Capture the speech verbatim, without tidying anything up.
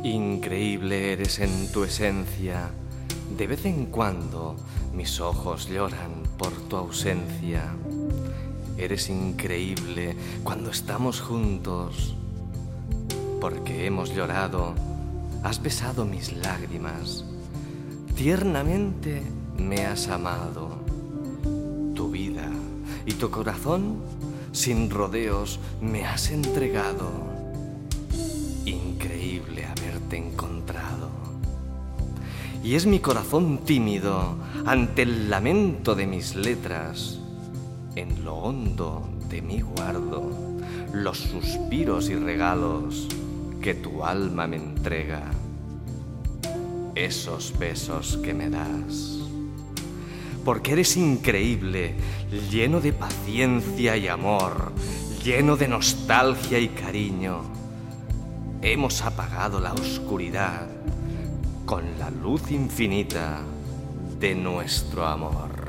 Increíble eres en tu esencia. De vez en cuando mis ojos lloran por tu ausencia. Eres increíble cuando estamos juntos. Porque hemos llorado, has besado mis lágrimas. Tiernamente me has amado. Tu vida y tu corazón sin rodeos me has entregado. Increíble haberte encontrado. Y es mi corazón tímido ante el lamento de mis letras. En lo hondo de mí guardo los suspiros y regalos que tu alma me entrega. Esos besos que me das. Porque eres increíble, lleno de paciencia y amor, lleno de nostalgia y cariño. Hemos apagado la oscuridad con la luz infinita de nuestro amor.